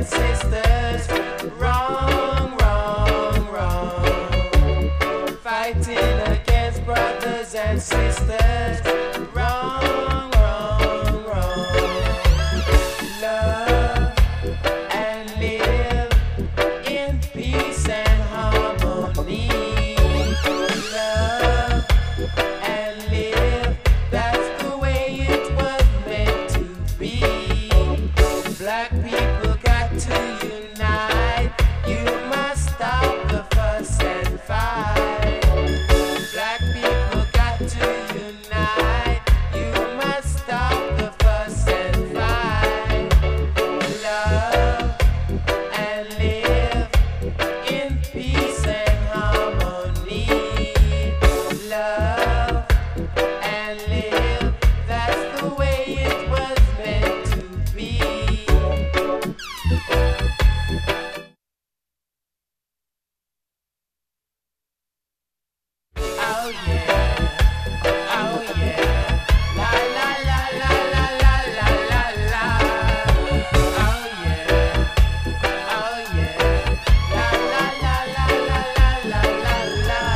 and sisters. Wrong, wrong, wrong. Fighting against brothers and sisters. Wrong, wrong, wrong. Love and live in peace and harmony. Love and live, that's the way it was meant to be. Black people got to unite. You must stop the fuss and fight. Black people got to unite. You must stop the fuss and fight. Love and live in peace and harmony. Love and live, that's the way it was meant to be. Oh yeah, oh yeah, la la la la la la la la la. Oh yeah, oh yeah, la la la la la la la la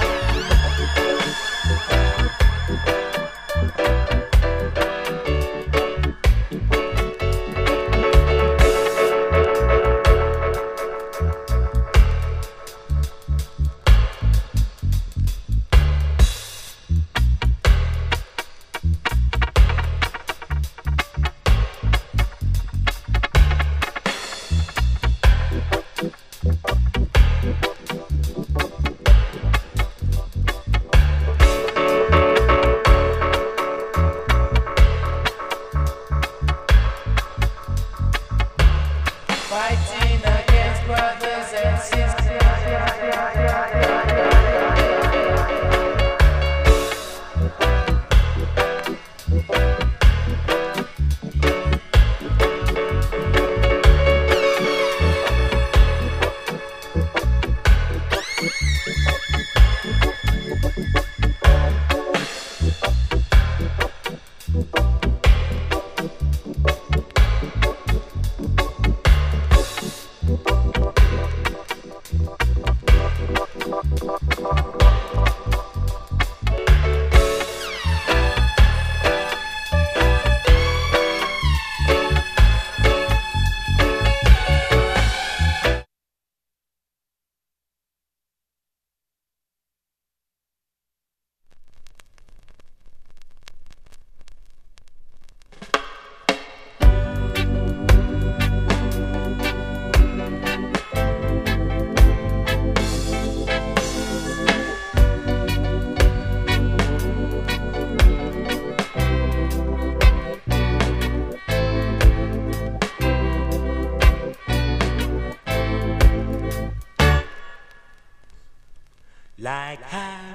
Fighting against brothers and sisters. Like how